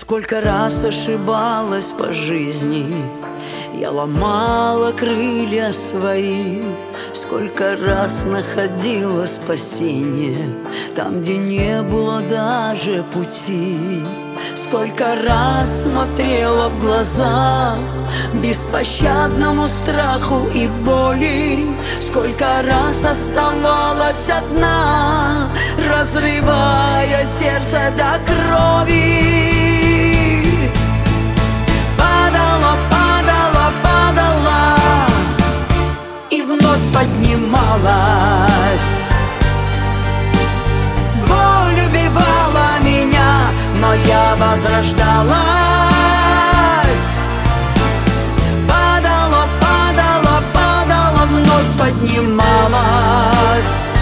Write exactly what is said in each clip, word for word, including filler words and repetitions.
Сколько раз ошибалась по жизни, я ломала крылья свои. Сколько раз находила спасение там, где не было даже пути. Сколько раз смотрела в глаза беспощадному страху и боли. Сколько раз оставалась одна, разрывая сердце до крови. Падала, падала, падала и вновь поднималась. Боль убивала меня, но я возрождалась. Падала, падала, падала, вновь поднималась.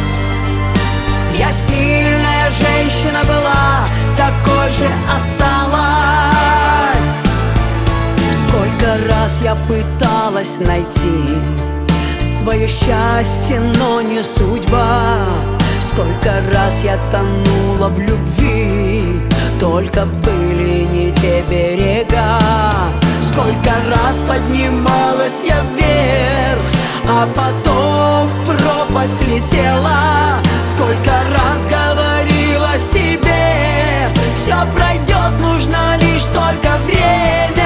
Я сильная женщина была, такой же осталась. Сколько раз я пыталась найти свое счастье, но не судьба. Сколько раз я тонула в любви, только были не те берега. Сколько раз поднималась я вверх, а потом в пропасть летела. Сколько раз говорила себе: все пройдет, нужно лишь только время.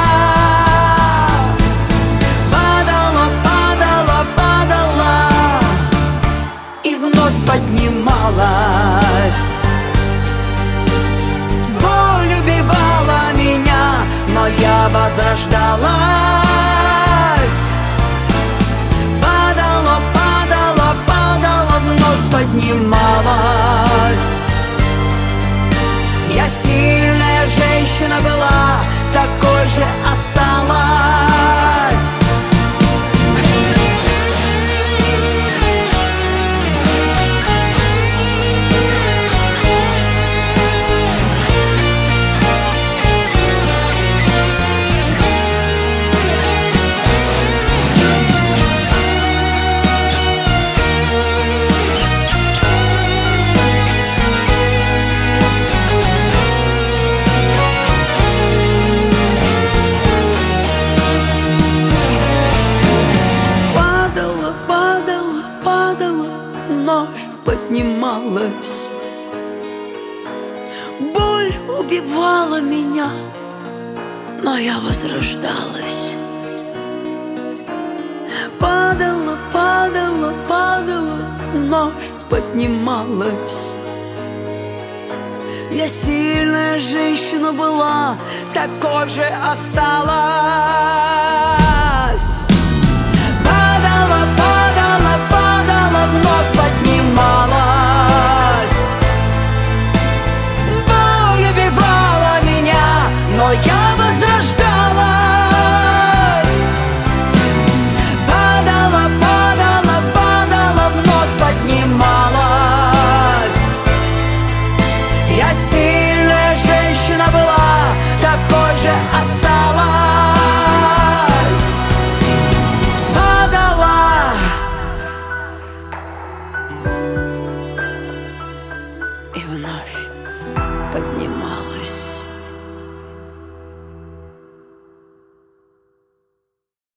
Падала, падала, падала и вновь поднималась. Боль убивала меня, но я возрождалась. Падала, падала, падала, вновь поднималась. Я сильная женщина была, такой же осталась. Поднималась. Боль убивала меня, но я возрождалась. Падала, падала, падала, вновь поднималась. Я сильная женщина была, такой же осталась. Падала, падала, падала, вновь поднималась. Боль убивала меня, но я возрождалась. Падала, падала, падала, вновь поднималась. Я сильная женщина была, такой же осталась. Падала и вновь поднималась.